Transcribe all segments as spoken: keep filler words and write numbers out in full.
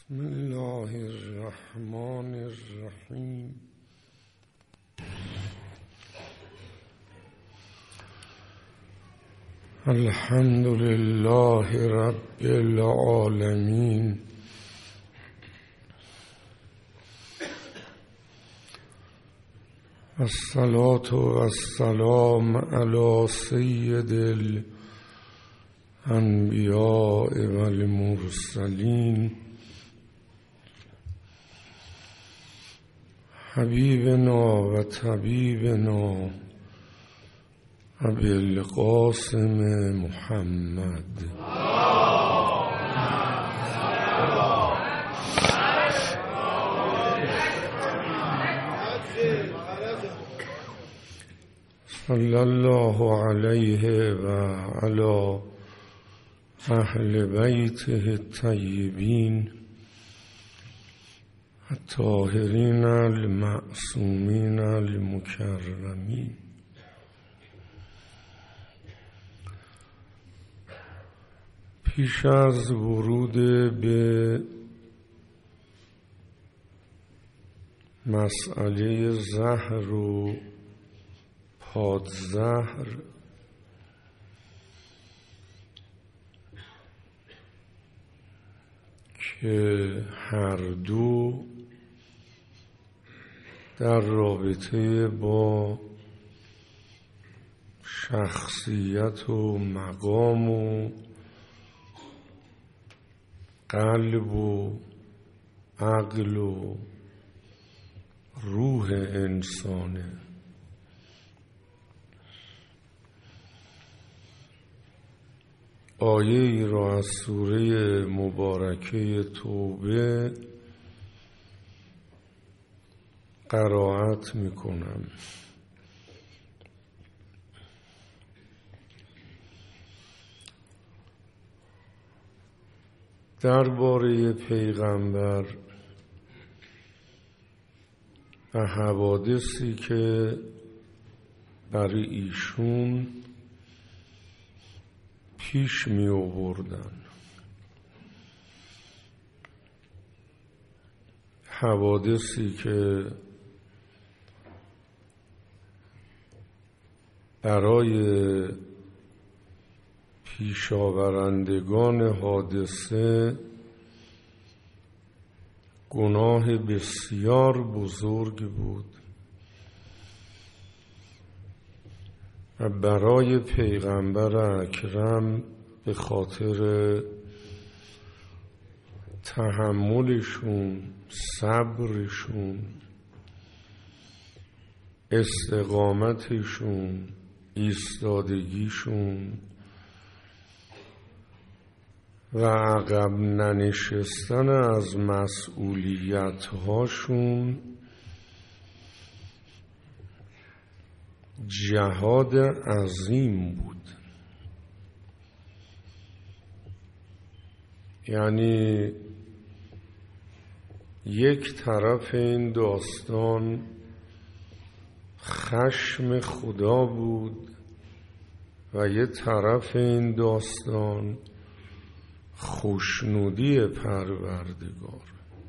بسم الله الرحمن الرحیم. الحمد لله رب العالمین. الصلاة والسلام علی سید الانبیاء والمرسلین حبیبنا و طبیبنا ابی القاسم محمد صلی الله علیه و علی اهل بیته الطیبین الطاهرین المعصومین المکرمین. پیش از ورود به مسئله زهر و پادزهر که هر دو در رابطه با شخصیت و مقام و قلب و عقل و روح انسانه. آیه ای را از سوره مبارکه توبه قرائت می کنم. درباره پیغمبر و حوادثی که برای ایشون پیش می آوردن، حوادثی که برای پیشاورندگان حادثه گناه بسیار بزرگ بود و برای پیغمبر اکرم به خاطر تحملشون، صبرشون، استقامتشون، ایستادگیشون و عقب ننشستن از مسئولیت هاشون جهاد عظیم بود. یعنی یک طرف این داستان خشم خدا بود و یک طرف این داستان خوشنودی پروردگار.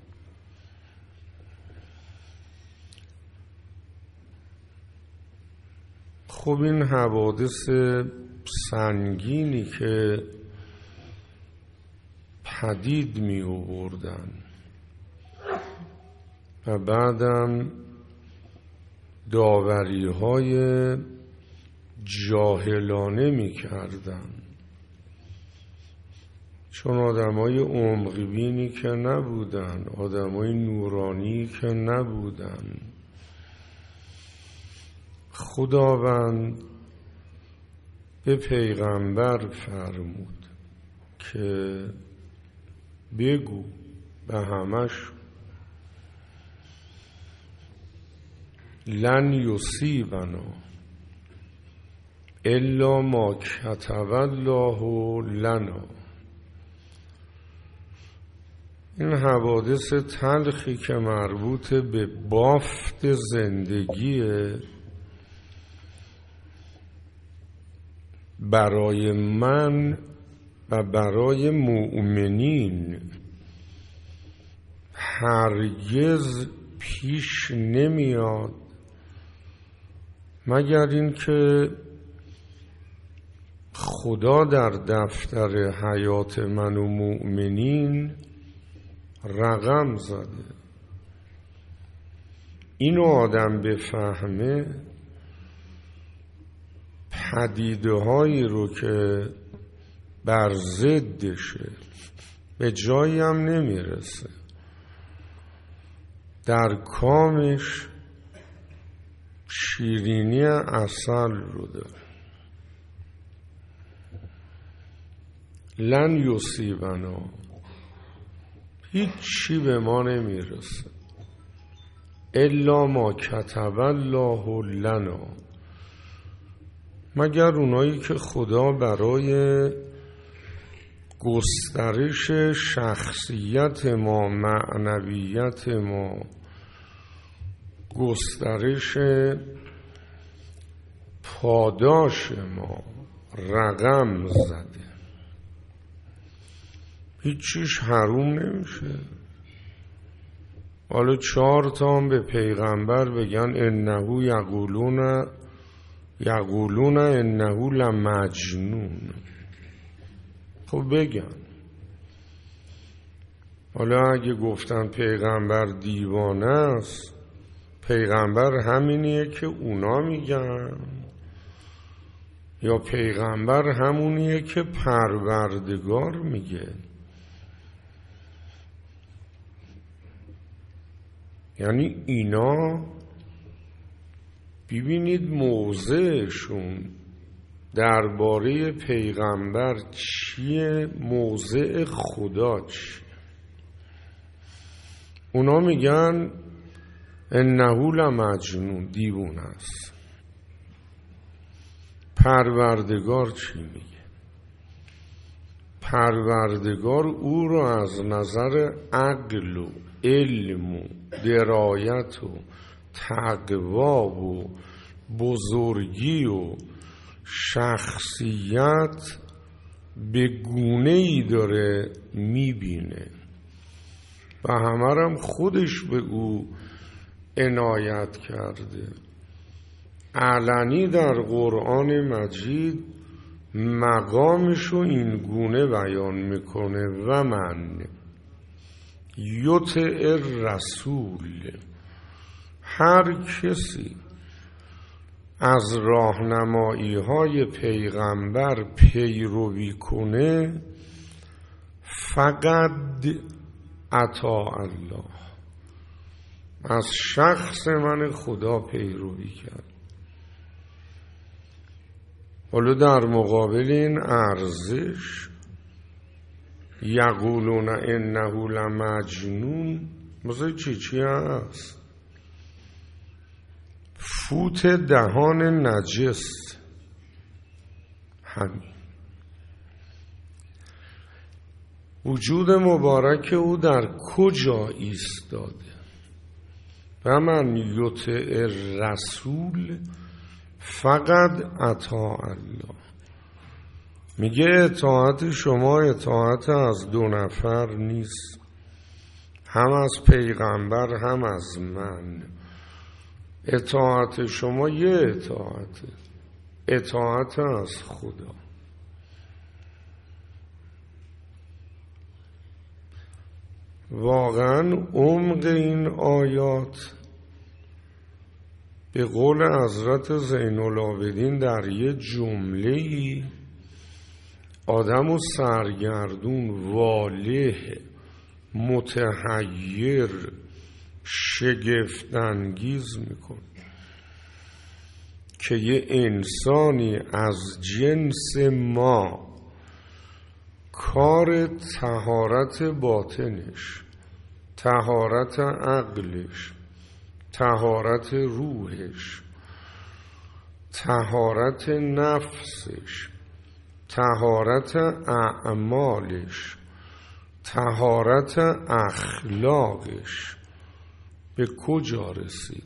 خب این حوادث سنگینی که پدید می آوردن و بعدم داوری های جاهلانه می کردن، چون آدم های عمق‌بینی که نبودن، آدم های نورانی که نبودن. خداوند به پیغمبر فرمود که بگو به همش لن یصیبنا الا ما کتب الله لنا. این حوادث تلخی که مربوط به بافت زندگیه برای من و برای مؤمنین هرگز پیش نمیاد مگر این که خدا در دفتر حیات من و مؤمنین رقم زده. اینو آدم بفهمه، پدیده هایی رو که بر ضدشه به جایی هم نمیرسه، در کامش شیرینی عسل رو داره. لن یصیبنا، هیچ چی به ما نمیرسه الا ما کتب الله لنا، مگر اونایی که خدا برای گسترش شخصیت ما، معنویت ما، گسترش پاداش ما رقم زده. هیچیش حروم نمیشه. حالا چهار تا هم به پیغمبر بگن انهو یقولون یقولون انهو لمجنون، خب بگن. حالا اگه گفتن پیغمبر دیوانه است، پیغمبر همینیه که اونا میگن یا پیغمبر همونیه که پروردگار میگه؟ یعنی اینا ببینید موضعشون درباره پیغمبر چیه، موضع خدا چیه. اونا میگن انهو لمجنون، دیوونه است. پروردگار چی میگه؟ پروردگار او رو از نظر عقل و علم و درایت و تقوا و بزرگی و شخصیت به گونه‌ای داره میبینه و همه هم خودش به او عنایت کرده. علنی در قرآن مجید مقامشو این گونه بیان میکنه و من یطع الرسول، هر کسی از راهنمایی های پیغمبر پیروی کنه فقط اطاع الله، از شخص من خدا پیروی کرد. حالا در مقابل این ارزش یقولون انه لمجنون مثل چی چی هست؟ فوت دهان نجس. همین وجود مبارک او در کجا ایستاده؟ و من یطع الرسول فقط اطاع الله. میگه اطاعت شما اطاعت از دو نفر نیست، هم از پیغمبر هم از من. اطاعت شما یه اطاعت، اطاعت از خدا. واقعا عمق این آیات به قول حضرت زین العابدین در یه جمله‌ای آدم و سرگردون، واله، متحیر، شگفت‌انگیز میکنه که یه انسانی از جنس ما کار طهارت باطنش، طهارت عقلش، طهارت روحش، طهارت نفسش، طهارت اعمالش، طهارت اخلاقش به کجا رسید؟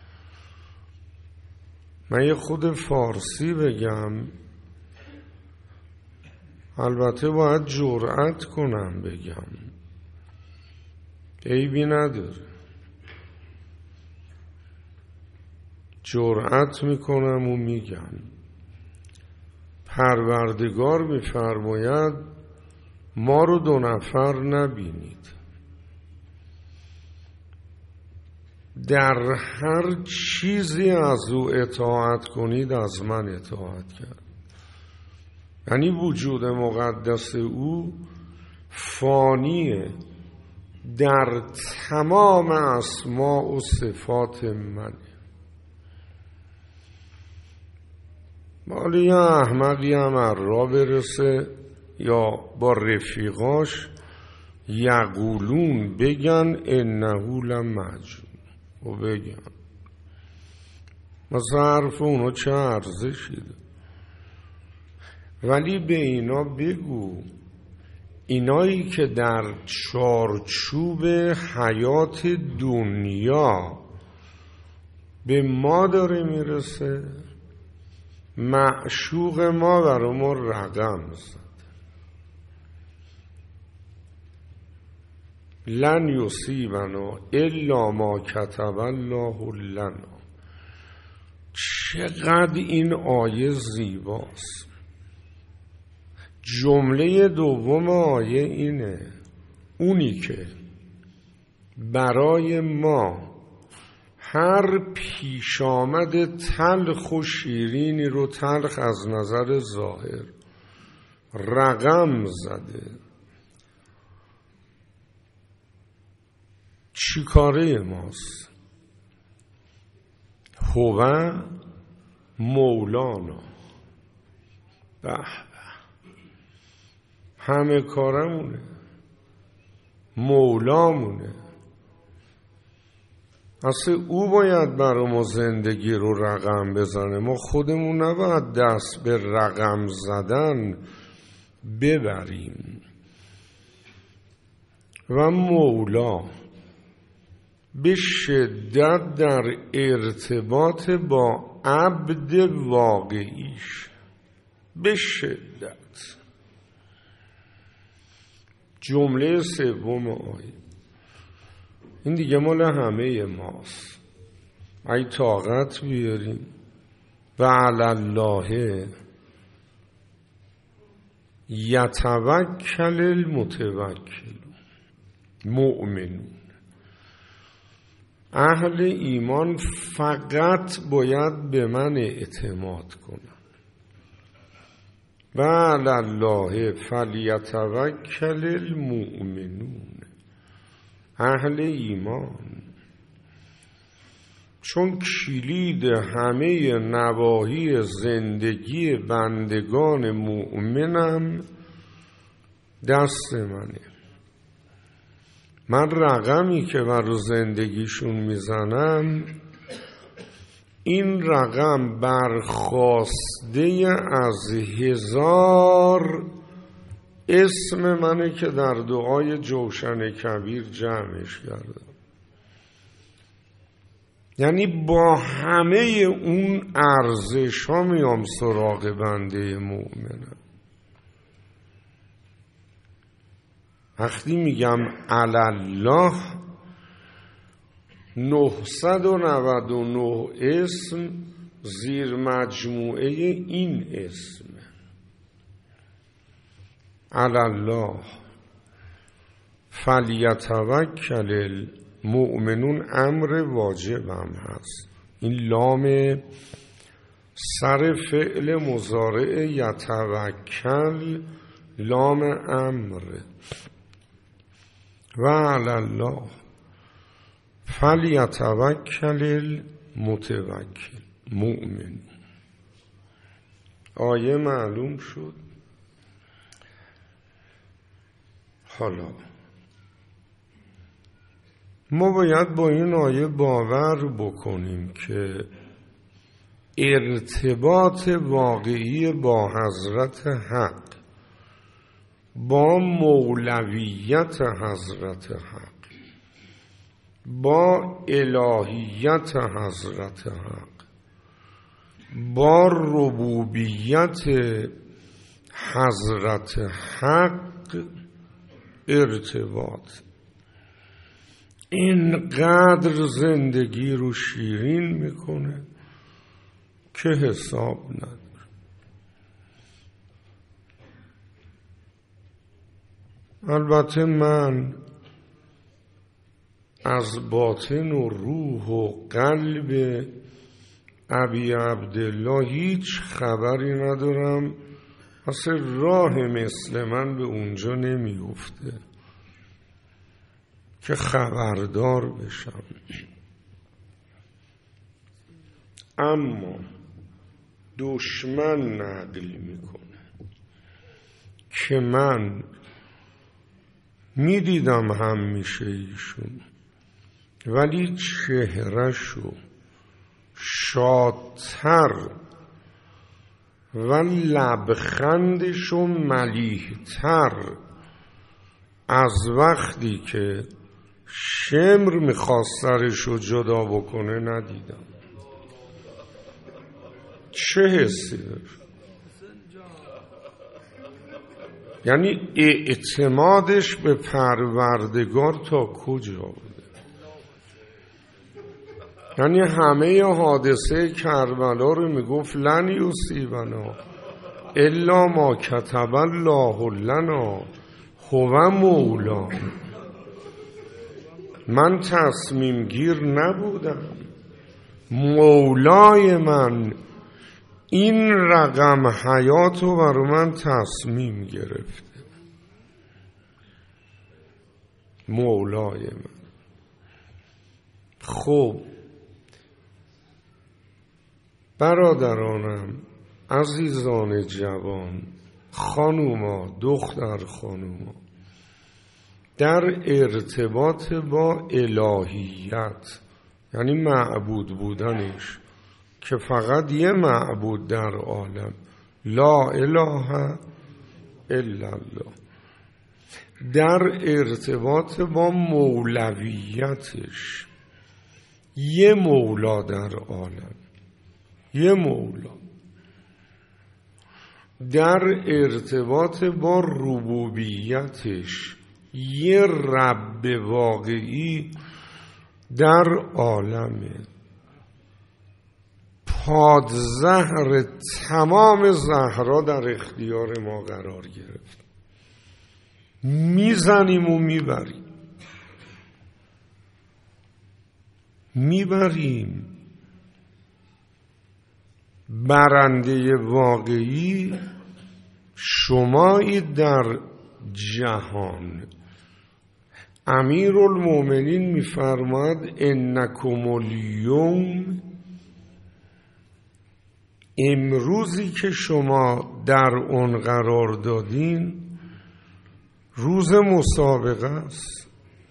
من یه خود فارسی بگم، البته باید جرأت کنم بگم، عیبی نداره. جرأت میکنم و میگم پروردگار میفرماید ما رو دو نفر نبینید، در هر چیزی از او اطاعت کنید از من اطاعت کرد. یعنی وجود مقدس او فانیه در تمام اسماء و صفات منه. مالی احمقی هم را برسه یا با رفیقاش یقولون بگن انهو لمجنون و بگن مثلا حرف اونو چه ارزشی ده، ولی به اینا بگو اینایی که در چارچوب حیات دنیا به ما داره میرسه، معشوق ما برای ما رقم زد. لن یصیبنا الا ما کتب الله لنا. چقدر این آیه زیباست. جمله دوم آیه اینه اونی که برای ما هر پیش آمد تلخ و شیرینی رو تلخ از نظر ظاهر رقم زده، چی کاره ماست؟ هو مولانا. به به، همه کارمونه، مولامونه. اصلا او باید برای ما زندگی رو رقم بزنه، ما خودمون نباید دست به رقم زدن ببریم. و مولا به شدت در ارتباط با عبد واقعیش، به شدت. جمله سوم آیه این دیگه مال همه ماست. ای طاقت بیاریم و علی الله یتوکل المتوکل مؤمنون. اهل ایمان فقط باید به من اعتماد کنن. و علی الله فلیتوکل المؤمنون. اهل ایمان، چون کلید همه نواحی زندگی بندگان مؤمنم دست منه. من رقمی که بر زندگیشون میزنم این رقم برخواسته از هزار اسم منه که در دعای جوشن کبیر جمعش کردم. یعنی با همه اون ارزش ها میام سراغ بنده مؤمنم. وقتی میگم الله نهصد و نود و نه اسم زیر مجموعه این اسم علی الله فلیتوکل المؤمنون امر واجب هم هست. این لام سر فعل مضارع یتوکل لام امر. و علی الله فلیتوکل المتوکل مؤمن. آیه معلوم شد. حالا ما باید با این آیه باور بکنیم که ارتباط واقعی با حضرت حق، با مولویت حضرت حق، با الهیت حضرت حق، با ربوبیت حضرت حق ارتباط. اینقدر زندگی رو شیرین میکنه که حساب نداره. البته من از باطن و روح و قلب ابی عبدالله هیچ خبری ندارم، اصلا راه مثل من به اونجا نمیفته که خبردار بشم. اما دشمن نقل میکنه که من میدیدم همیشه ایشون، ولی چهرهشو شادتر و لبخندشو ملیحتر از وقتی که شمر میخواست سرشو جدا بکنه ندیدم. چه حسی داشت؟ یعنی اعتمادش به پروردگار تا کجا بوده؟ یعنی همه حادثه کربلا رو میگفت لن یصیبنا الا ما کتب الله لنا هو مولانا. من تصمیم گیر نبودم، مولای من این رقم حیات رو برای من تصمیم گرفته. مولای من. خب برادرانم، عزیزان جوان، خانوما، دختر خانوما، در ارتباط با الهیت، یعنی معبود بودنش، که فقط یه معبود در عالم، لا اله الا الله، در ارتباط با مولویتش، یه مولا در عالم، یه مولا، در ارتباط با ربوبیتش، یه رب واقعی در عالمه، پادزهر تمام زهرا در اختیار ما قرار گرفت. میزنیم و میبریم میبریم برنده واقعی شمایی در جهان. امیرالمومنین میفرماد انکم الیوم، امروزی که شما در اون قرار دادین روز مسابقه است،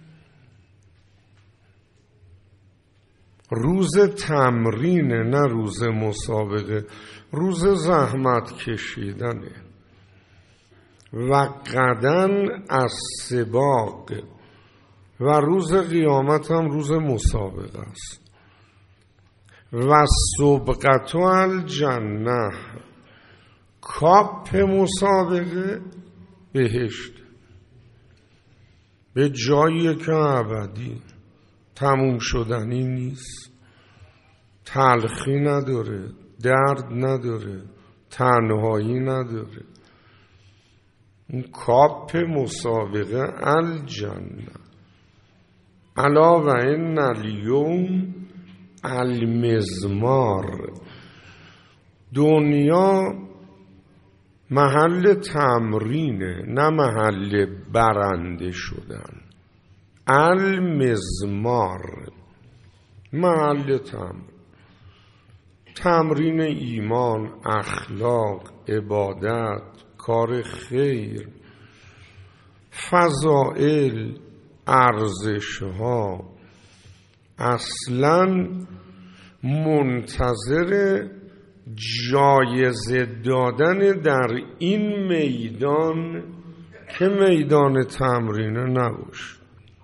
روز تمرینه، نه روز مسابقه، روز زحمت کشیدنه. و غدن از سباق، و روز قیامت هم روز مسابقه است. و سبقت الجنه، کاپ مسابقه بهشت، به جایی که ابدی تموم شدنی نیست، تلخی نداره، درد نداره، تنهایی نداره. اون کاپ مسابقه الجنه. الا و ان الیوم المزمار. دنیا محل تمرینه، نه محل برنده شدن. المزمار محل تمرین، تمرین ایمان، اخلاق، عبادت، کار خیر، فضائل، ارزش‌ها. اصلاً منتظر جایزه دادن در این میدان که میدان تمرینه نباشه.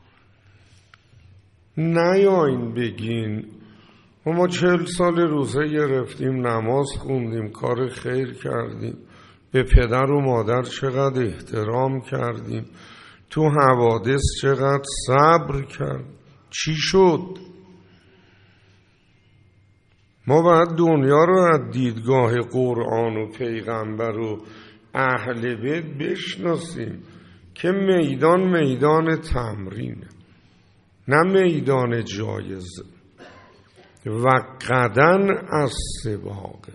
نیاین بگین ما چهل سال روزه گرفتیم، نماز خوندیم، کار خیر کردیم، به پدر و مادر چقدر احترام کردیم، تو حوادث چقدر صبر کرد. چی شد؟ ما باید دنیا رو از دیدگاه قرآن و پیغمبر و اهل بیت بشناسیم که میدان میدان تمرینه، نه میدان جایزه. و قدن از سباقه،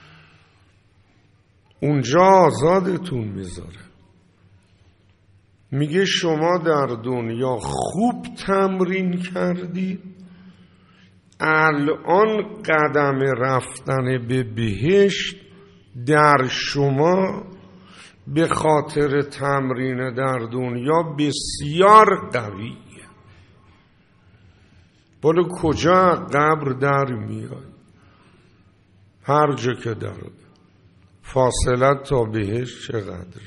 اونجا آزادتون میذاره. میگه شما در دنیا خوب تمرین کردید، الان قدم رفتن به بهشت در شما به خاطر تمرین در دنیا بسیار قویه. بالا کجا قبر در میای؟ هر جا که در فاصلت تا بهشت چقدره؟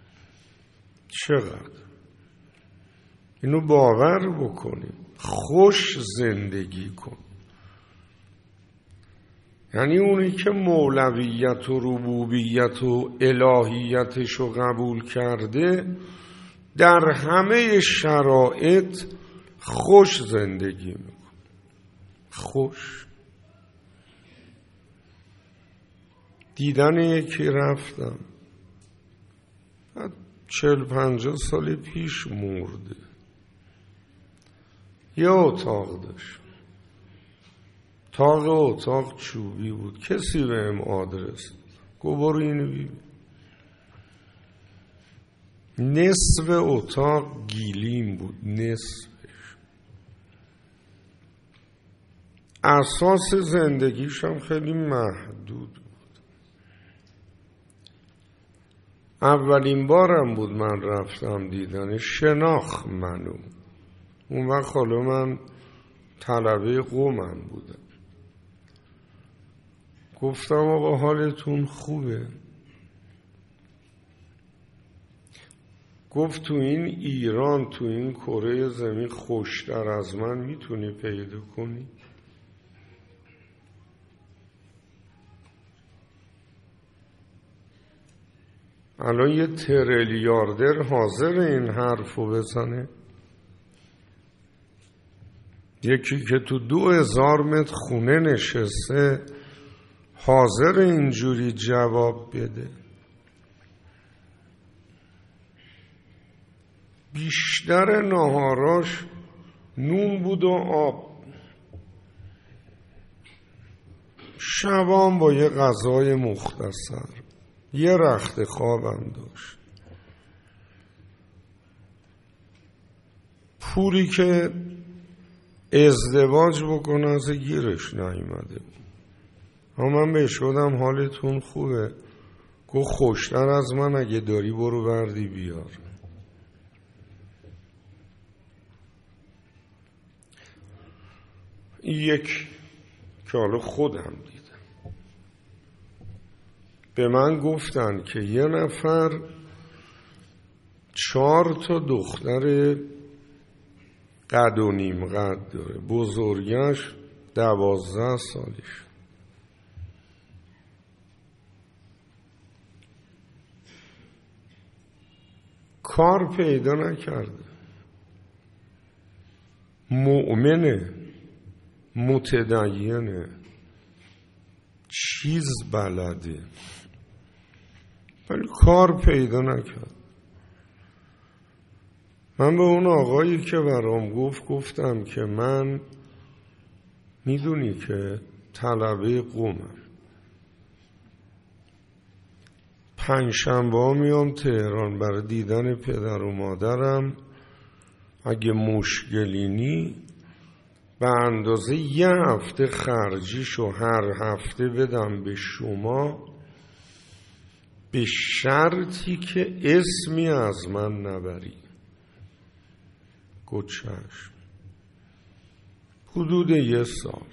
چقدر؟ اینو باور بکنیم، خوش زندگی کن. یعنی اونی که مولویت و ربوبیت و الهیتش رو قبول کرده در همه شرایط خوش زندگی میکن. خوش. دیدن یکی رفتم چل پنجاه سال پیش مرده، یه اتاق داشت، اتاق اتاق چوبی بود. کسی بهم آدرس گفت برو اینو ببین. نصف اتاق گیلیم بود، نصفش. اساس زندگیش هم خیلی محدود بود. اولین بارم بود من رفتم دیدن، شناخت منو. اون وقت حالا من طلبه قومم بودم. گفتم آقا حالتون خوبه؟ گفت تو این ایران، تو این کره زمین خوشتر از من میتونی پیدا کنی؟ الان یه تریلیاردر حاضر این حرفو بزنه؟ یکی که تو دو هزار متر خونه نشسته حاضر اینجوری جواب بده؟ بیشتر ناهاراش نون بود و آب، شبان با یه غذای مختصر، یه رخت خوابم داشت. پولی که ازدواج بکنه از گیرش نیومده. اما من بهش شدم حالتون خوبه؟ گفت خوشتر از من اگه داری برو بردی بیار. یک که حالا خودم دیدم، به من گفتن که یه نفر چهار تا دختر قد و نیم قد داره، بزرگش دوازده سالش. کار پیدا نکرده، مؤمنه، متدینه، چیز بلده، ولی کار پیدا نکرد. من به اون آقایی که برام گفت گفتم که من میدونی که طلبه قومم، پنجشنبه ها میام تهران برای دیدن پدر و مادرم، اگه مشکلی نی به اندازه یه هفته خرجیشو هر هفته بدم به شما، به شرطی که اسمی از من نبری. گوچش حدود یه سال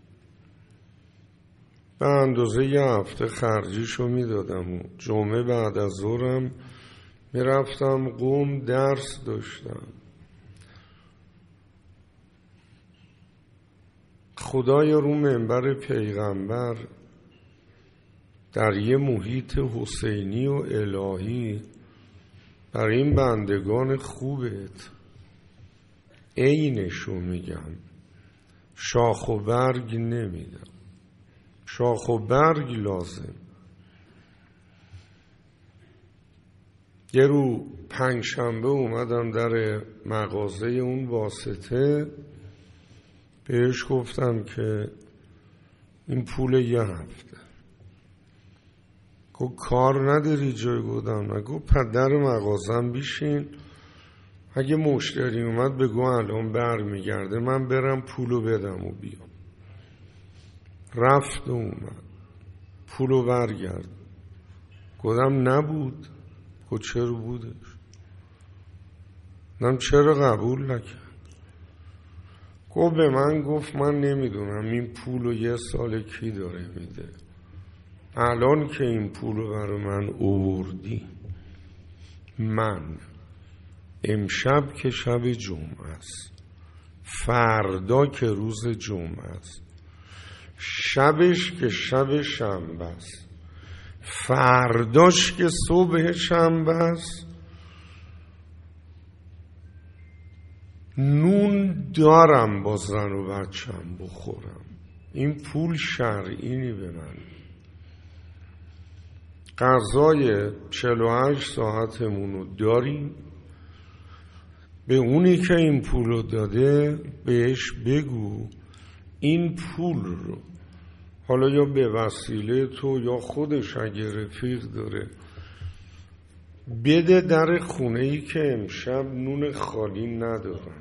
به اندازه یه هفته خرجیشو میدادم و جمعه بعد از ظهرم میرفتم قم درس داشتم. خدای رو منبر پیغمبر در یه محیط حسینی و الهی برای این بندگان خوبت عینشو میگم، شاخ و برگ نمیدم. شاخ و برگ لازم. یه رو پنج شنبه اومدم در مغازه اون واسطه، بهش گفتم که این پول یه هفته. گفت کار نداری جای؟ گفتم نگو پدر مغازم بیشین، اگه مشتری اومد بگو الان بر میگرده، من برم پولو بدم و بیام. رفت و اومد پولو برگرد. گفتم نبود. گفت چرا بودش؟ گفتم چرا قبول نکرد؟ گفت به من گفت من نمیدونم این پولو یه سال کی داره میده، الان که این پولو برای من آوردی، من امشب که شب جمعه است، فردا که روز جمعه است، شبش که شب شنبه است، فرداش که صبح شنبه است، نون دارم با زن و بچم بخورم. این پول شرعینی به من. غذای چهل و هشت ساعتمونو داریم. به اونی که این پولو داده بهش بگو این پول رو حالا یا به وسیله تو یا خودش اگه رفیق داره بده در خونه ای که امشب نون خالی ندارن.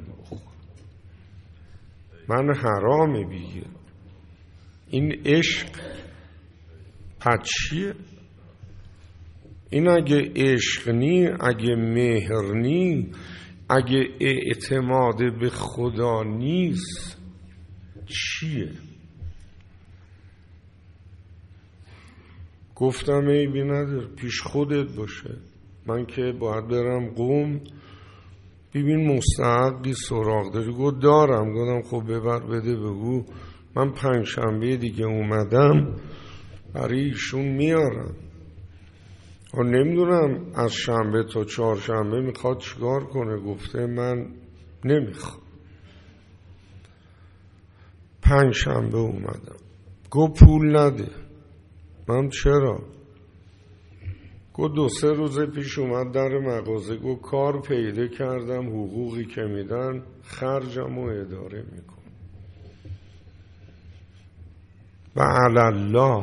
من حرامه بیگه. این عشق پس چیه؟ این اگه عشق نی، اگه مهر نی، اگه اعتماد به خدا نیست چیه؟ گفتم عیبی نداره، پیش خودت باشه. من که باید برم قم، ببین مستحقی سراغ داری؟ گفت دارم. گفتم خب ببر بده بگو من پنج شنبه دیگه اومدم برای ایشون میارم. و نمیدونم از شنبه تا چهارشنبه میخواد چیکار کنه. گفته من نمیخوام. پنج شنبه اومدم. گفت پول نده. من چرا؟ گفت دو سه روز پیش اومد در مغازه، گفت کار پیدا کردم، حقوقی که میدن خرجم و اداره میکن. و علی الله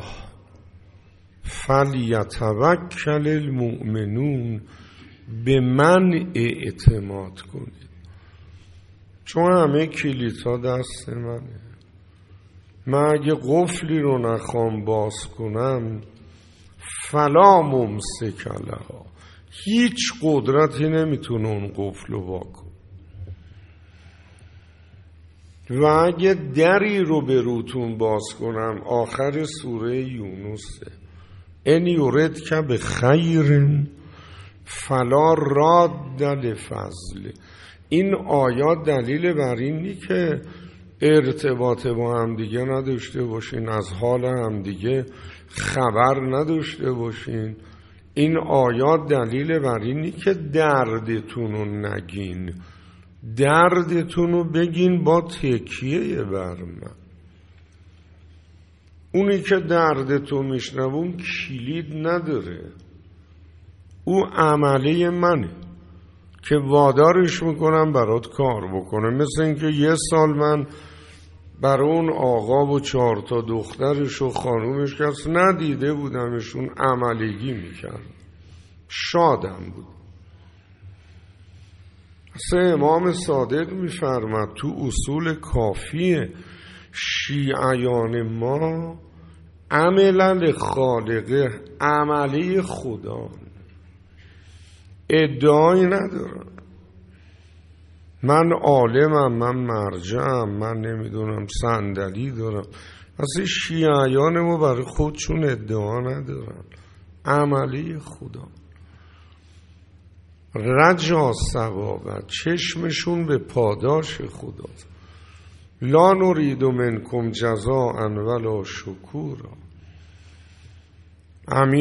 فلیتوکل المؤمنون، به من اعتماد کنید، چون همه کلیدها دست منه. من اگه قفلی رو نخوام باز کنم فلا ممسک لها، هیچ قدرتی نمیتونه اون قفل رو واکن. و اگه دری رو به روتون باز کنم، آخر سوره یونسه، ان یردک بخیر فلا راد لفضله. این آیات دلیل بر اینی که ارتباط با هم دیگه نداشته باشین، از حال هم دیگه خبر نداشته باشین. این آیات دلیل بر اینی که دردتون رو نگین، دردتون رو بگین با تکیه بر من. اونی که دردتو میشنوون کلید نداره، او عمله منه که وادارش میکنم برات کار بکنه. مثل اینکه یه سال من برای اون آقا و چهار تا دخترش و خانومش کس ندیده بودمشون، عملگی میکرد، شادم بود. سه امام صادق میفرمد تو اصول کافیه، شیعیان ما عملا خالقه، عملی خدا، ادعایی ندارم من عالمم، من مرجعم، من نمیدونم صندلی دارم. اصلا شیعیان ما برای خودشون ادعا ندارن، عملی خدا. رجا ثوابت، چشمشون به پاداش خدا. لا نرید منکم جزاء ولا شکورا.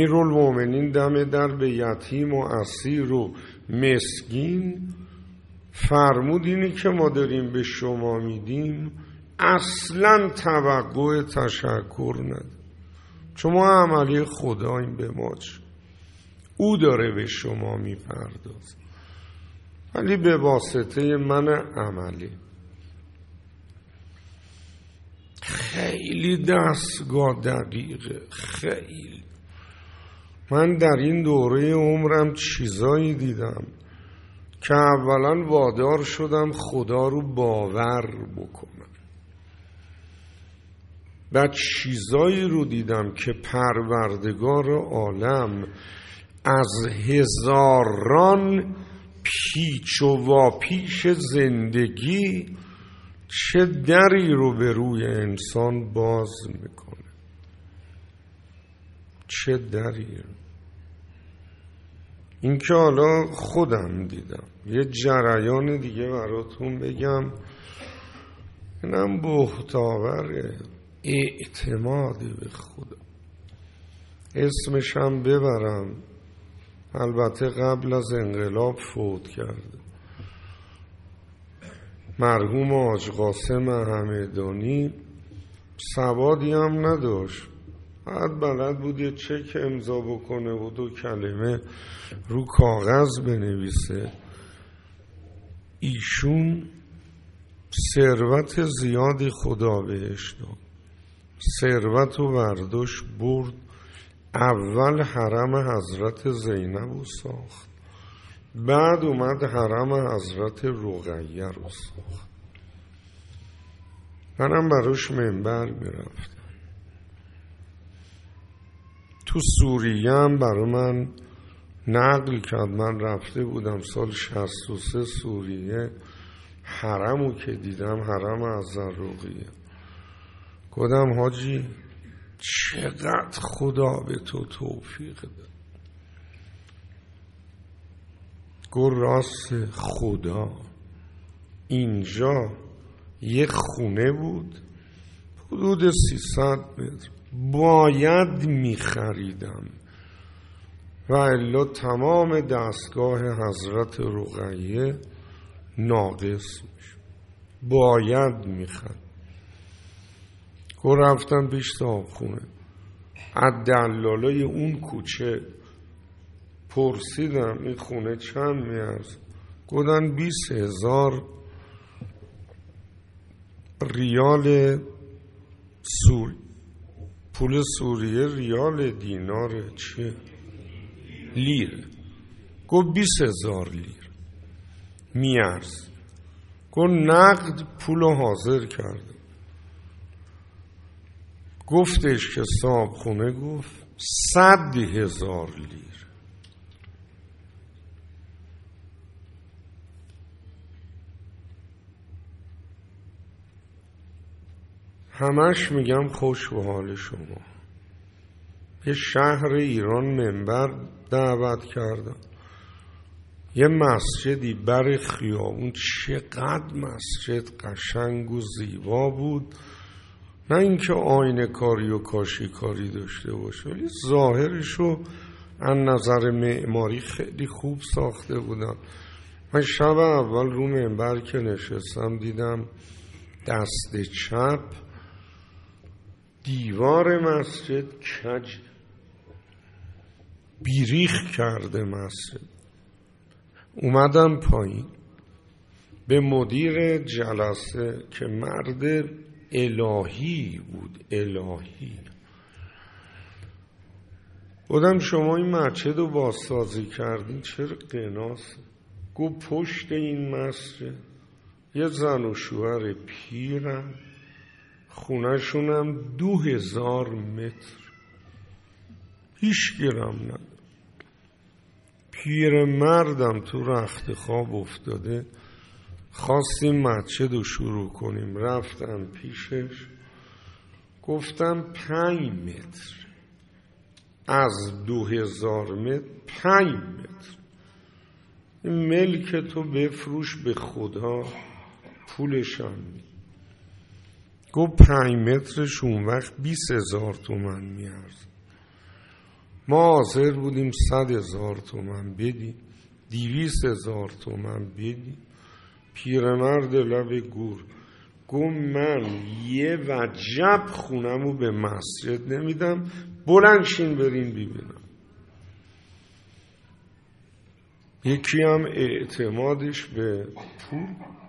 امیرالمومنین دم در به یتیم و اسیر و مسکین فرمود اینی که ما داریم به شما میدیم اصلا توقع تشکر نداره، چون ما عملی خداییم، به ما چه؟ او داره به شما میپردازه، ولی به واسطه من عملی. خیلی دستگاه دقیقه، خیلی. من در این دوره عمرم چیزایی دیدم که اولا وادار شدم خدا رو باور بکنم، بعد چیزایی رو دیدم که پروردگار عالم از هزاران پیچ و واپیچ زندگی چه دری رو به روی انسان باز میکنه، چه دری رو. این که حالا خودم دیدم. یه جریان دیگه براتون بگم، اینم بهتاوره، اعتماد به خدا. اسمشم ببرم، البته قبل از انقلاب فوت کرده، مرحوم حاج قاسم همدانی. سوادی هم نداشت، بعد بلد بود یه چک امضا بکنه و دو کلمه رو کاغذ بنویسه. ایشون ثروت زیادی خدا بهش داد، ثروت و برداشت برد، اول حرم حضرت زینب رو ساخت، بعد اومد حرم حضرت رقیه رو ساخت. منم براش منبر میرفتم. تو سوریه هم برا من نقل کرد، من رفته بودم سال شصت و سه سوریه، حرمو که دیدم، حرم حضرت رقیه، گفتم حاجی چقدر خدا به تو توفیق داد. گفت راست خدا، اینجا یک خونه بود حدود سیصد متر، باید میخریدم و الا تمام دستگاه حضرت رقیه ناقص میشه، باید میخرد. گفت رفتم پیش صاحب خونه، از دلالای اون کوچه پرسیدم این خونه چند میارزه؟ گفتن بیست هزار ریال سوری. پول سوریه ریال دیناره چه؟ لیره. گفت بیست هزار لیر میارز. گفت نقد پول حاضر کرده. گفتش که صاحب خونه گفت صد هزار لیر. همش میگم خوش به حال شما. یه شهر ایران منبر دعوت کردم، یه مسجدی بر خیابون، چقدر مسجد قشنگ و زیبا بود، نه اینکه آینه کاری و کاشی کاری داشته باشه، ولی ظاهرشو از نظر معماری خیلی خوب ساخته بودن. من شب اول رو منبر که نشستم دیدم دست چپ دیوار مسجد کج بیریخ کرده مسجد. اومدم پایین به مدیر جلسه که مرد الهی بود، الهی، بودم شما این مسجد رو بازسازی کردین چرا قناس؟ گفت پشت این مسجد یه زن و شوهر پیرن، خونه‌شونم دو هزار متر، هیچ گرم نداره. پیر مردم تو رخت خواب افتاده، خواستیم مسجد رو شروع کنیم، رفتم پیشش گفتم پنج متر از دو هزار متر، پنج متر این ملک تو بفروش به خدا، پولشم می. گفت پنج مترش اون وقت بیست هزار تومن میارز. ما حاضر بودیم صد هزار تومن بدیم، دیویست هزار تومن بدیم. پیرمرد لب گور گفت من یه وجب خونمو به مسجد نمیدم، بلند شین برین ببینم. یکی هم اعتمادش به پول،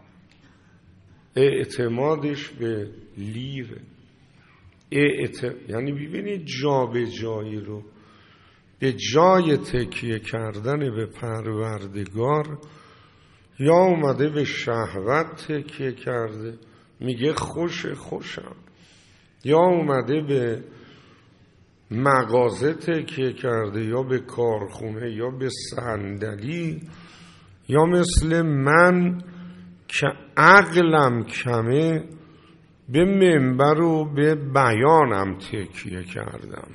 اعتمادش به لیره، اعت... یعنی ببینید جا به جایی رو، به جای تکیه کردن به پروردگار یا اومده به شهوت تکیه کرده میگه خوش خوشم، یا اومده به مغازه تکیه کرده یا به کارخونه یا به صندلی، یا مثل من که عقلم کمه به منبر و به بیانم تکیه کردم.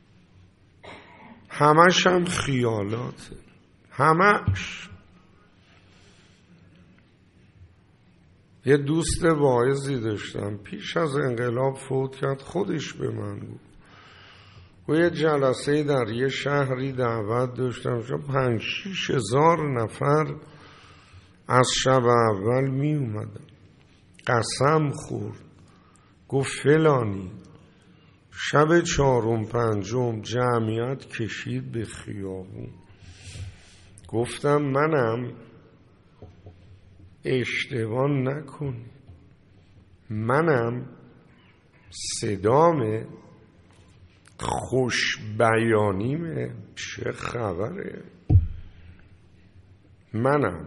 همش هم خیالاته، همش. یه دوست واعظی داشتم پیش از انقلاب فوت کرد، خودش به من گفت و یه جلسه در یه شهری دعوت داشتم، شد پنج شیش هزار نفر از شب اول می اومدن. قسم خورد، گفت فلانی شب چهارم پنجم جمعیت کشید به خیابون. گفتم منم اشتباه نکن، منم صدامه خوش بیانیمه، چه خبره، منم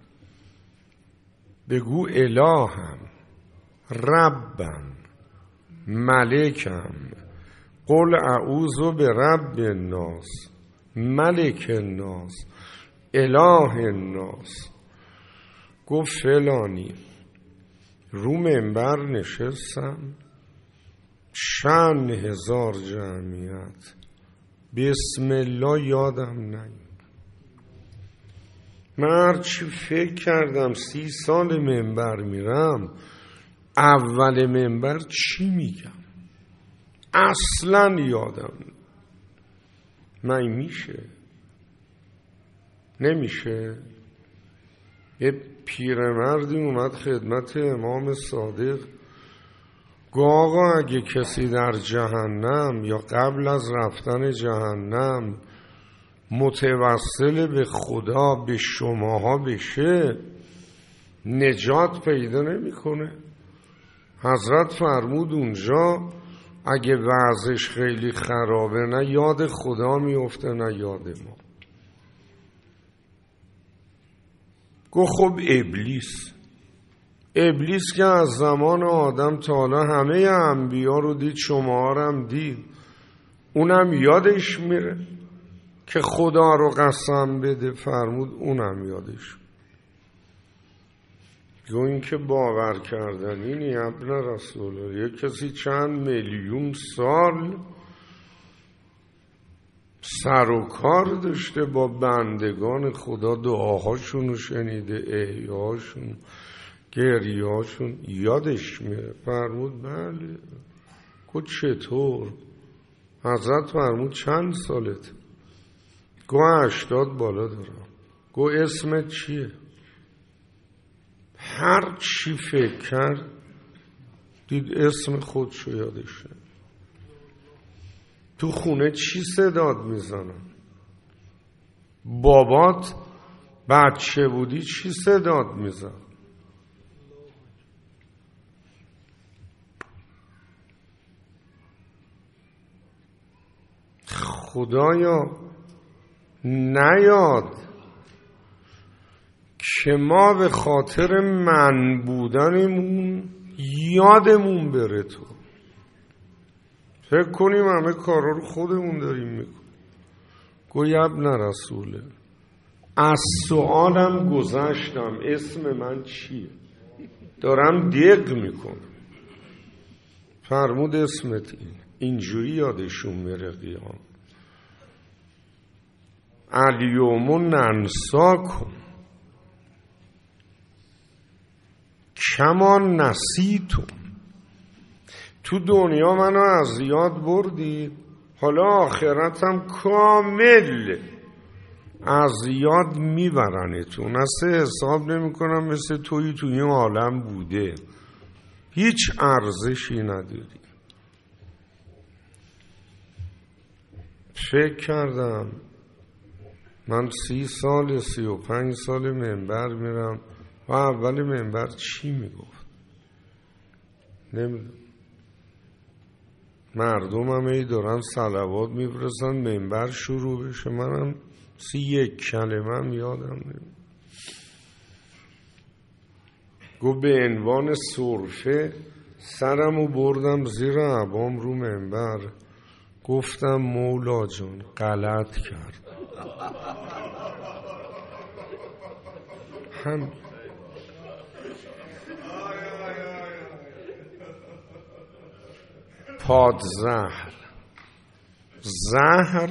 بگو الهم ربم ملکم قل اعوذ برب الناس ملک الناس اله الناس. گفت فلانی رو منبر نشستم، چند هزار جمعیت، بسم الله یادم نیاد. من هرچی فکر کردم سی سال منبر میرم، اول منبر چی میگم اصلا یادم من میشه نمیشه. یه پیرمردی اومد خدمت امام صادق، گو آقا اگه کسی در جهنم یا قبل از رفتن جهنم متوسل به خدا به شماها بشه نجات پیدا نمیکنه. حضرت فرمود اونجا اگه وضعش خیلی خرابه نه یاد خدا میفته نه یاد ما. گو خب ابلیس ابلیس که از زمان آدم تا حالا همه انبیا رو دید، شما هم دید، اونم یادش میره که خدا رو قسم بده؟ فرمود اونم یادش. گو این که باور کردنی نی ابن رسول الله. یک کسی چند میلیون سال سر و کار داشته با بندگان خدا، دعاهاشون رو شنیده، احیاشون، گریهاشون، یادش میره. فرمود بله. گو چطور؟ حضرت فرمود چند سالت؟ گو هشتاد بالا دارم. گو اسمت چیه؟ هر چی فکر کرد دید اسم خودشو یادشه. تو خونه چی صداد میزنن؟ بابات بچه بودی چی صداد میزن؟ خدایا نیاد که ما به خاطر من بودنمون یادمون بره. تو فکر کنیم همه کارا رو خودمون داریم میکنیم. گوی ابن رسوله از سوالم گذشتم اسم من چیه؟ دارم دق میکنم. فرمود اسمت این. اینجوری یادشون میره قیام. الیوم ننساکم کما نسیتم. تو دنیا منو از یاد بردید، حالا آخرتم کامل از یاد میبرنتون. اصلا حساب نمی کنم مثل توی توی این عالم بوده، هیچ ارزشی نداری. فکر کردم من سی سال سی و پنج سال منبر میرم و اول منبر چی میگفت نمیدونم. مردم هم ای دارن صلوات میفرستن منبر شروع بشه، منم سی یک کلمه هم یادم نمید. گفت به عنوان سرفه سرمو بردم زیر عبام رو منبر، گفتم مولا جان غلط کرد. هم پادزهر زهر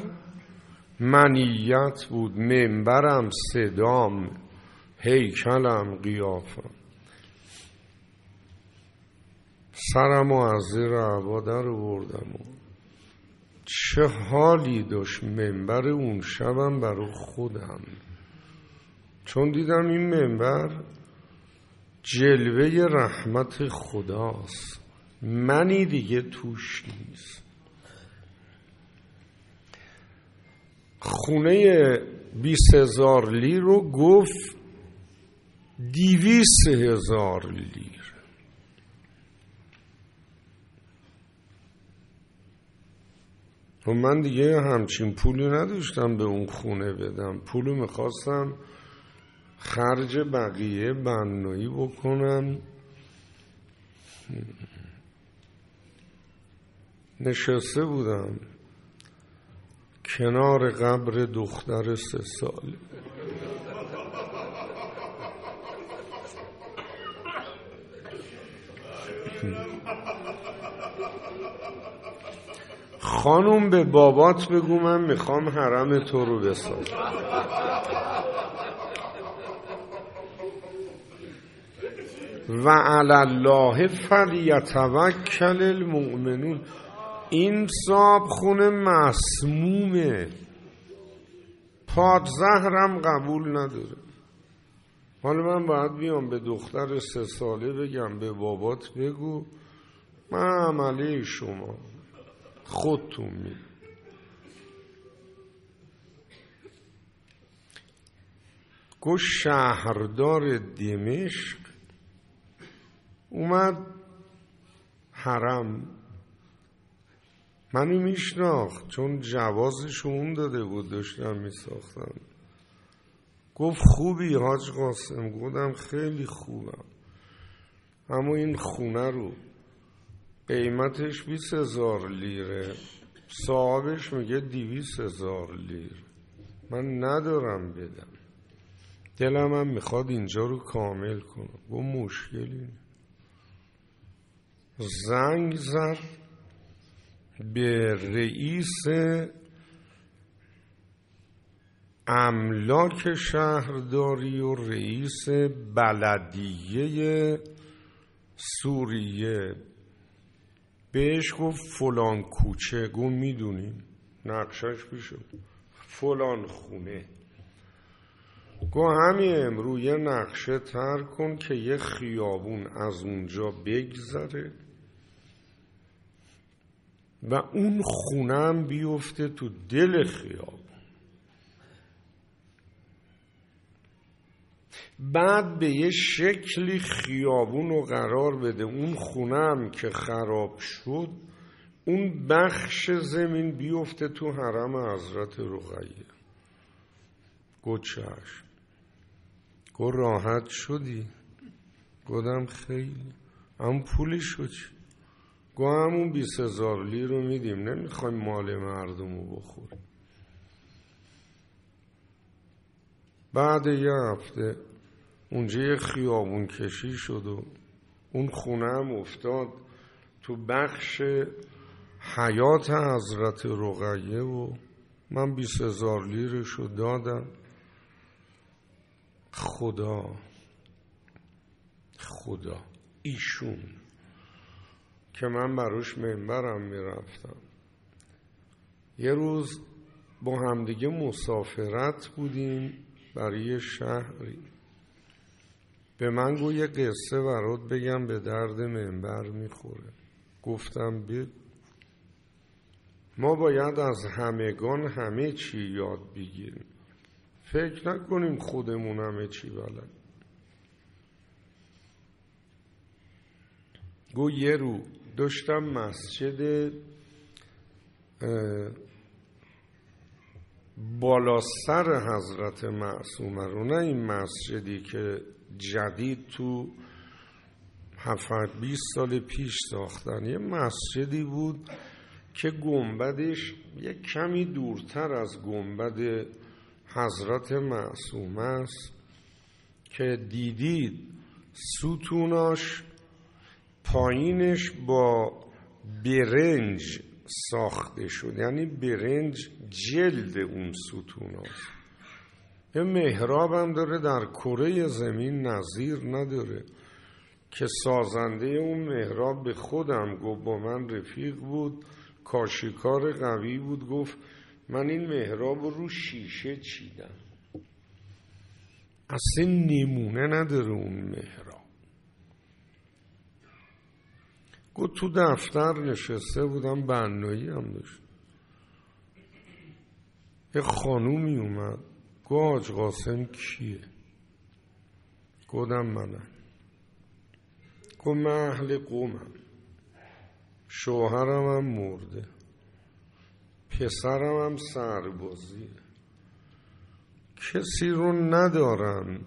منیت بود، منبرم صدام، هیکلم قیافم. سرمو از زیر عبا در بردم و چه حالی داشت منبر اون شبم برای خودم، چون دیدم این منبر جلوه رحمت خداست، منی دیگه توش نیست. خونه بیست هزار لیر رو گفت دیویست هزار لیر. و من دیگه همچین پولی نداشتم به اون خونه بدم، پولو میخواستم خرج بقیه بنایی بکنم. نشسته بودم کنار قبر دختر سه ساله، خانوم به بابات بگو من میخوام حرم تو رو بسازم. و علی الله فلیتوکل المؤمنون. این صاحب خونه مسمومه، پادزهرم قبول نداره. حالا من باید بیام به دختر سه ساله بگم به بابات بگو من عمله شما خودتون می. گو شهردار دمشق اومد حرم، منو میشناخت چون جوازشو اون داده بود، داشتم میساختم. گفت خوبی حاج قاسم؟ گفتم خیلی خوبم، اما این خونه رو قیمتش بیست هزار لیره، صاحبش میگه دویست هزار لیر، من ندارم بدم، دلم هم میخواد اینجا رو کامل کنم. با مشکلی زنگ زد به رئیس املاک شهرداری و رئیس بلدیه سوریه، بهش گفت فلان کوچه، گفت میدونیم نقشش پیشم، فلان خونه، گفت همین امرو یه نقشه تر کن که یه خیابون از اونجا بگذره و اون خونه هم بیفته تو دل خیابون. بعد به یه شکلی خیابون رو قرار بده، اون خونه هم که خراب شد اون بخش زمین بیفته تو حرم حضرت رقیه. گفت چشم. گفت راحت شدی؟ گفتم خیلی. اما پولشو چی؟ گفت همون بیست هزار لیر رو میدیم، نمیخوایم مال مردم رو بخوریم. بعد یه هفته اونجا یه خیابون کشی شد و اون خونه هم افتاد تو بخش حیات حضرت رقیه و من بیست هزار لیرشو دادم. خدا خدا ایشون که من براش منبرم میرفتم، یه روز با همدیگه مسافرت بودیم برای شهری. به من گو یه قصه برات بگم به درد منبر میخوره. گفتم بگو. ما باید از همگان همه چی یاد بگیریم، فکر نکنیم خودمون همه چی بلد. گو یه رو داشتم مسجد بالا سر حضرت معصومه رو، نه این مسجدی که جدید تو هفت بیست سال پیش ساختن، یه مسجدی بود که گنبدش یک کمی دورتر از گنبد حضرت معصومه است که دیدید ستوناش پایینش با برنج ساخته شد، یعنی برنج جلد اون ستوناست. یه محراب هم داره در کره زمین نظیر نداره که سازنده اون محراب به خودم گفت، با من رفیق بود، کاشیکار قوی بود، گفت من این محراب رو شیشه چیدم، اصلا نمونه نداره اون محراب. گفت تو دفتر نشسته بودم، بنایی هم داشت، یه خانومی اومد، گفت حاج قاسم کیه؟ گفتم منم. گفت من اهل قومم، شوهرم هم مرده، پسرم هم سربازیه، کسی رو ندارن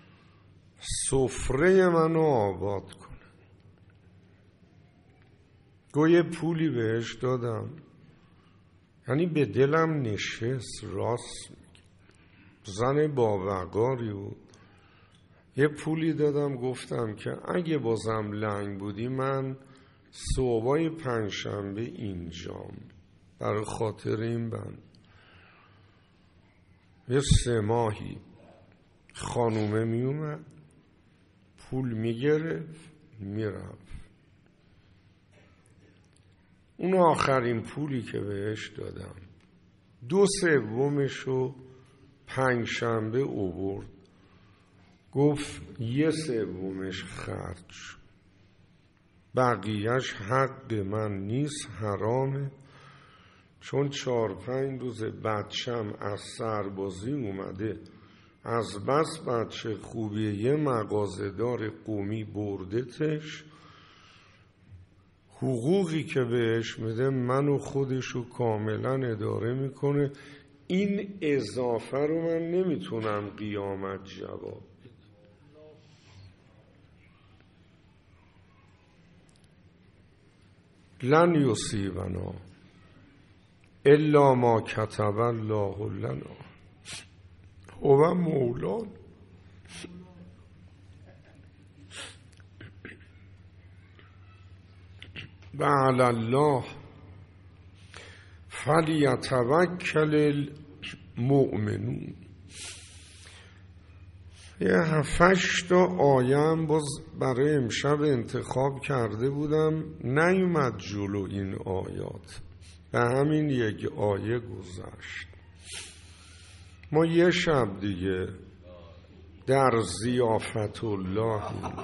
سفره منو آباد کنه. گوی یه پولی بهش دادم، یعنی به دلم نشست، راست میگه، زن با وقاری بود. یه پولی دادم، گفتم که اگه بازم لنگ بودی من صبحای پنجشنبه اینجام برای خاطر این بند. یه سه ماهی خانومه می اومد، پول می گرفت می رفت. اون آخرین پولی که بهش دادم دو سومشو پنجشنبه آورد، گفت یه سومش خرج، بقیهش حق من نیست، حرامه، چون چهار پنج روز بچم از سربازی اومده، از بس بچه خوبیه یه مغازه‌دار قومی بردتش، حقوقی که بهش میده منو خودشو کاملا اداره میکنه، این اضافه رو من نمیتونم قیامت جواب بدم. لن یصیبنا الا ما کتب الله لنا هو مولانا. و علی الله فلیتوکل المؤمنون. یه هفتش تا آیه هم باز برای امشب انتخاب کرده بودم، نیومد جلو این آیات، به همین یک آیه گذشت. ما یه شب دیگه در ضیافت الله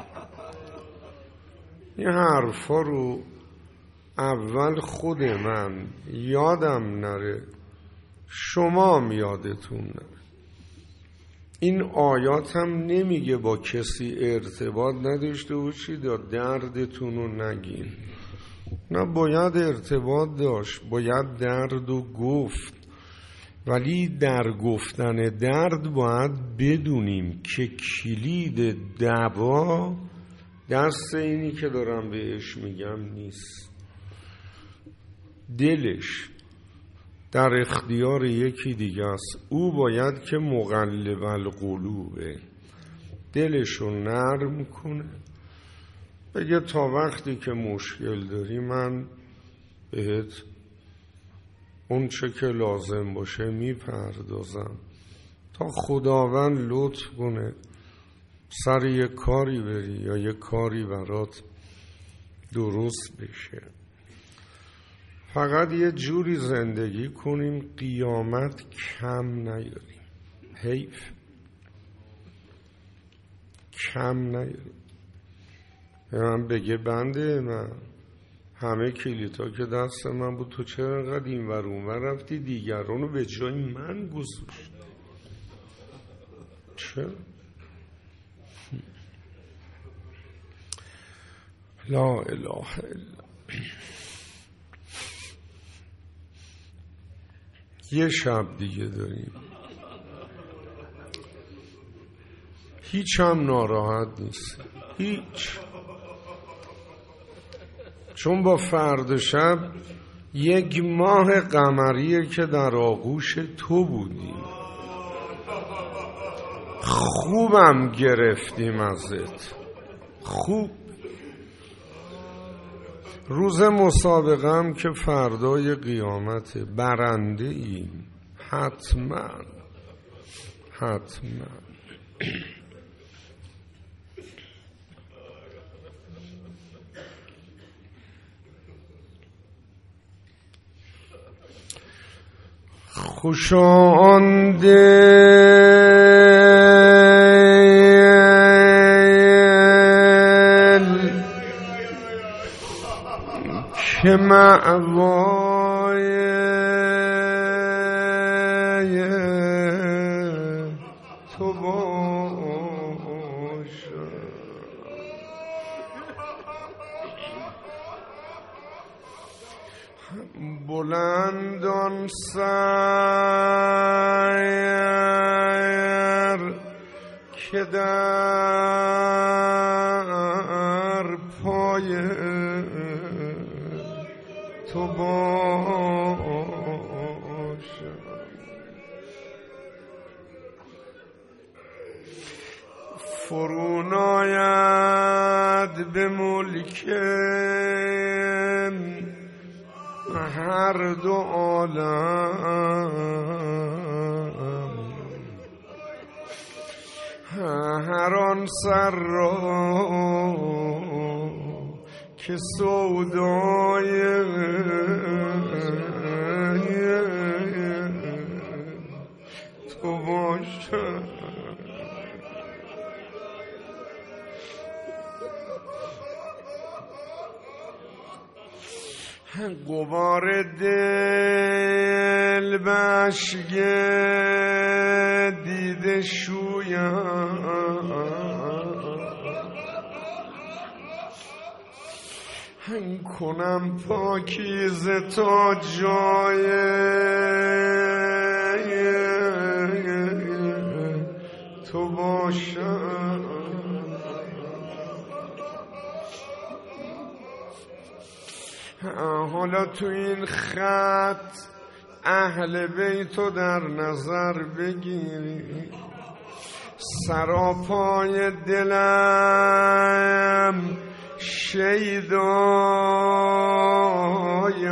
این حرفا رو اول خود من یادم نره، شما هم یادتون نره. این آیات هم نمیگه با کسی ارتباط نداشته باشید یا دردتون رو نگین، نه، باید ارتباط داشت، باید درد و گفت، ولی در گفتن درد باید بدونیم که کلید دوا دست اینی که دارم بهش میگم نیست، دلش در اختیار یکی دیگه است. او باید که مقلب القلوبه، دلشو نرم کنه، بگه تا وقتی که مشکل داری من بهت اون چه که لازم باشه میپردازم، تا خداوند لطف کنه سر یه کاری بری یا یه کاری برات درست بشه. فقط یه جوری زندگی کنیم قیامت کم نیاریم. حیف کم نیاریم. به من بگه بنده من همه کلیتا که دست من بود، تو چرا اینقدر این ور اون ور رفتی دیگرانو به جای من گذاشتی؟ چرا؟ لا اله الا یه شب دیگه داریم. هیچ هم ناراحت نیست، هیچ، چون با فردا شب یک ماه قمریه که در آغوش تو بودیم. خوبم گرفتیم ازت، خوب. روز مسابقه هم که فردای قیامت، برنده ایم حتما حتما. خوشا آن دل که مأوای تو باشد. بلندان سر که در پای تو باشد. فرو ناید به ملک هر دو عالم، هر آن سر را که سودای تو باشد. غبار دل بشگه دیده شویم، کنم پاکیزه تا جای تو باشم. حالا تو این خط اهل بیتو در نظر بگیری، سراپای دلم شیدای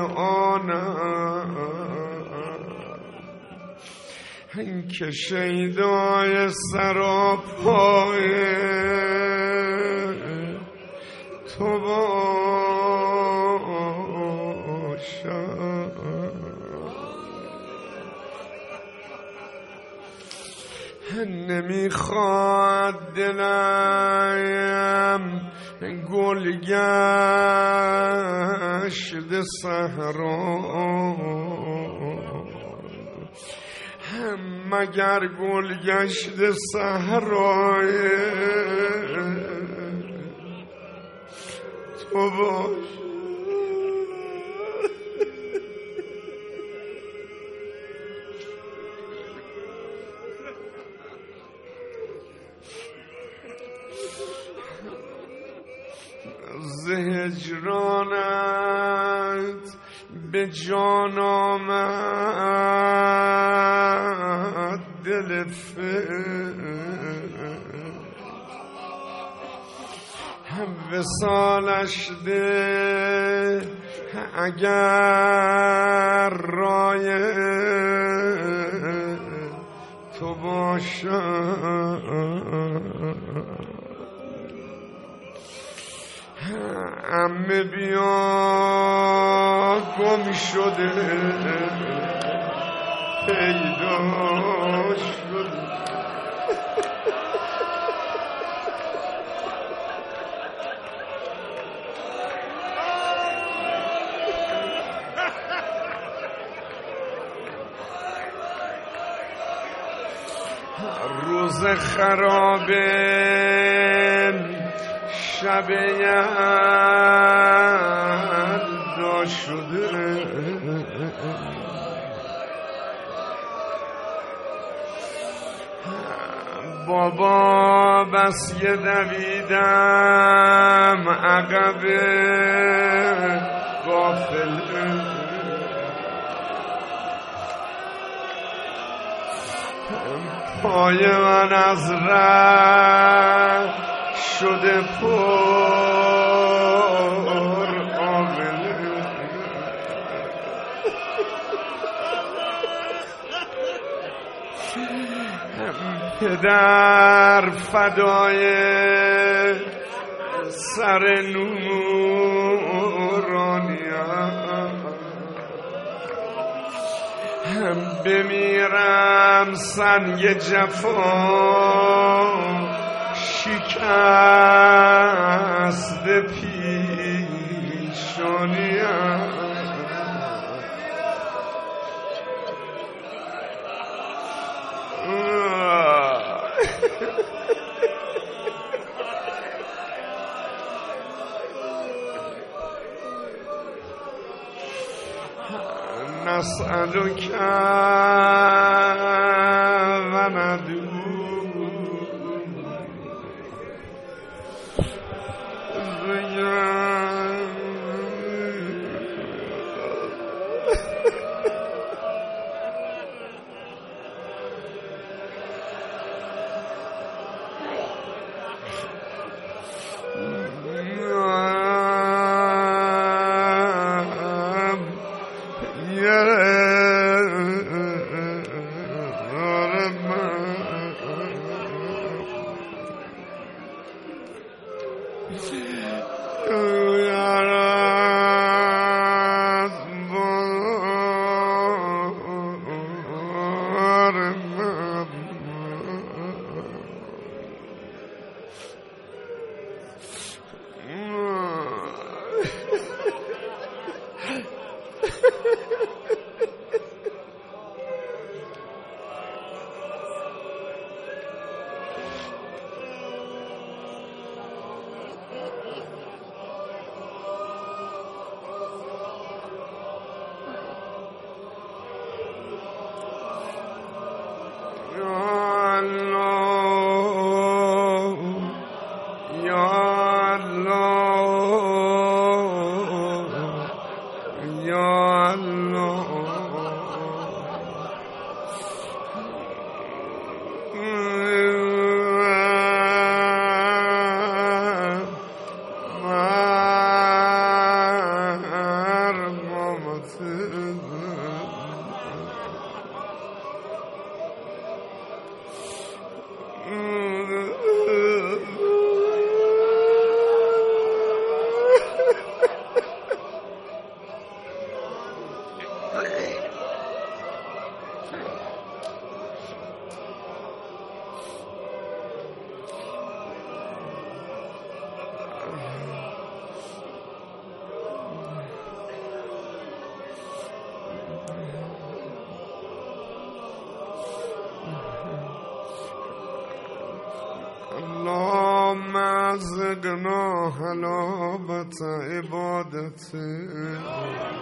آنم که شیدای سراپای تو باشم. نمیخواد دلم گلگشت صحرا، مگر گلگشت صحرای تو باش. ز هجرانت به جان آمد دل فکر، وصالش ده اگر رای تو باشد. عمه بیا گم شده پیدا شده. روز خرابه شب یلدا شده. بابا بس یه دویدم عقب غافل، پای من از ره شده پر آمله. پدر فدای سر نورانیم، بمیرم سنگ جفا شکست پیشانیم. نسألك وندعو اللهم ازقنا حلاوة عبادتك،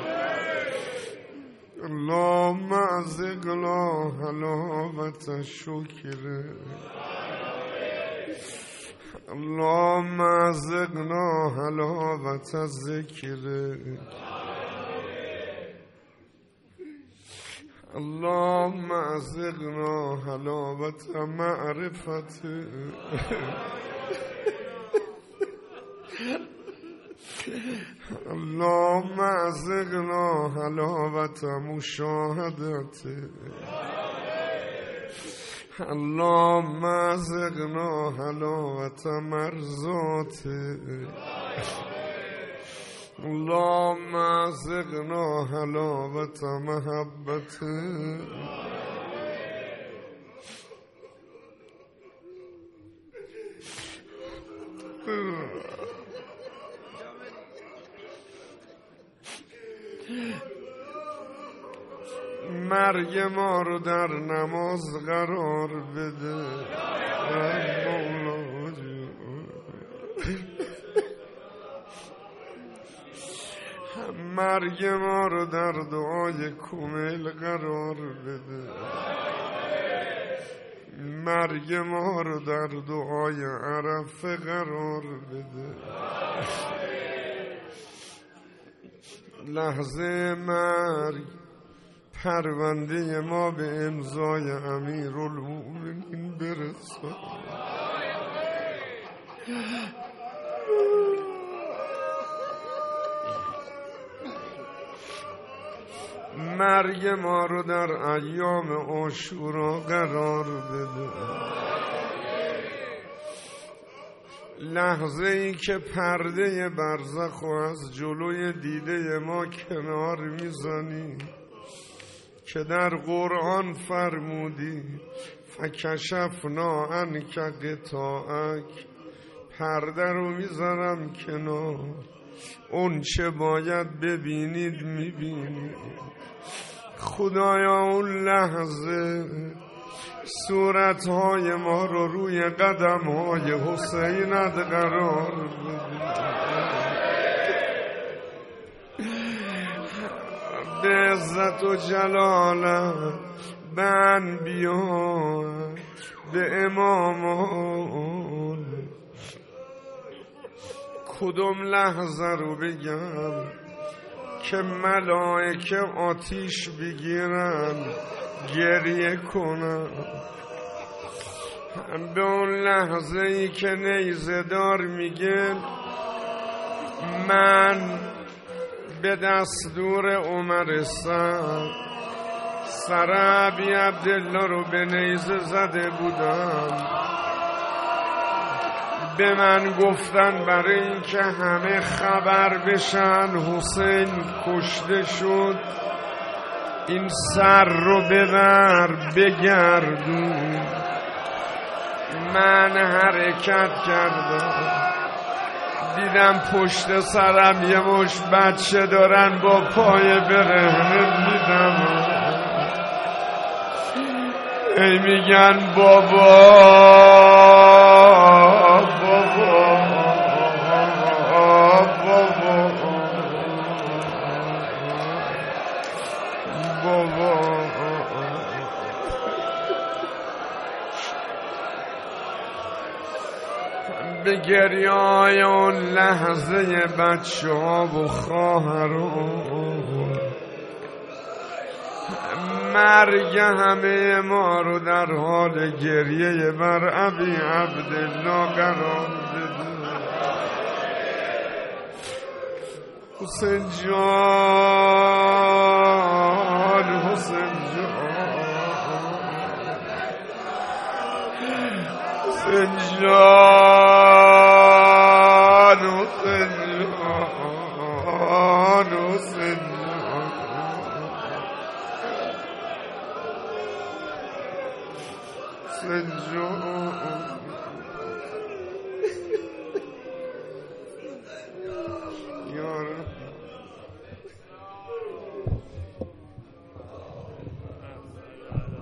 اللهم ازقنا حلاوة شكرك، اللهم ازقنا حلاوة ذكرك، اللهم ازقنا حلاوة معرفتك، اللهم ازقنا حلاوة مشاهدتك، اللهم ازقنا حلاوة مرضاتك، اللهم ازقنا حلاوت محبته مرگ ما رو در نماز قرار بده مرگ ما رو در دعای کمیل قرار بده مرگ ما رو در دعای عرفه قرار بده لحظه مرگ پرونده ما به امضای امیرالمومنین برسه مرگ ما رو در ایام عاشورا قرار بده لحظه ای که پرده برزخ و از جلوی دیده ما کنار میزنی که در قرآن فرمودی فکشفنا عنک غطاءک پرده رو میذارم کنار اون چه باید ببینید میبینید خدایا اون لحظه صورتهای ما رو روی قدمهای حسینت قرار بده به عزت و جلالت به انبیا به امامان کدوم لحظه رو بگم که ملائکه آتیش بگیرن گریه کنن به اون لحظه ای که نیزه دار میگه من به دستور عمر سعد سر ابی عبدالله رو به نیزه زده بودم به من گفتن برای اینکه همه خبر بشن حسین کشته شد این سر رو ببر بگردون من حرکت کردم دیدم پشت سرم یه مش بچه دارن با پای برهنه میدم ای میگن بابا بابا بابا بابا به گریای اون لحظه بچه ها و خواهران مرگ همه ما رو در حال گریه بر ابی عبدالله قرار بده حسین جان حسین جان حسین جان حسین جان حسین جان حسین جان